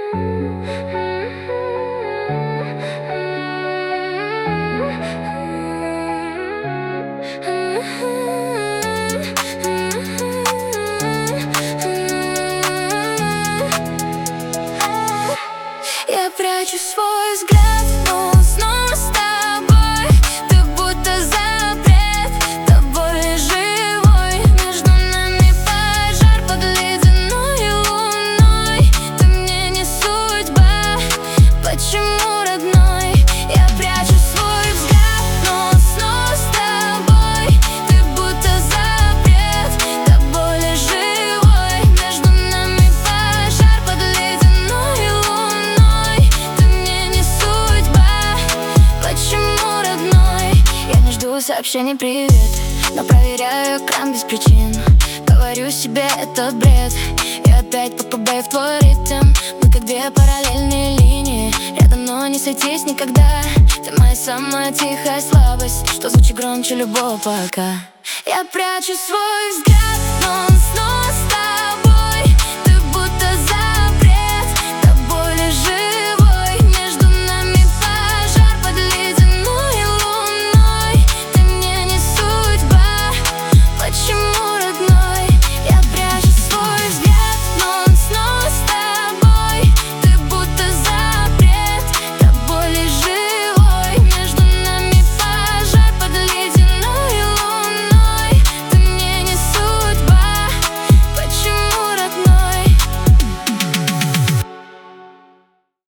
Я прячу свой взгляд, но снова с тобой. Ты будто запрет, тобой живой. Между нами пожар под ледяной луной. Ты мне не судьба, почему родной? Я прячу свой взгляд, но снова с тобой. Ты будто запрет, тобой живой. Между нами пожар под ледяной луной. Ты мне не судьба, почему родной? Я не жду сообщений «привет», но проверяю экран без причин. Говорю себе, это бред, и опять попадаю в твой ритм. Мы как две параллельные линии, рядом, но не сойтись никогда. Ты моя самая тихая слабость, что звучит громче любого пока. Я прячу свой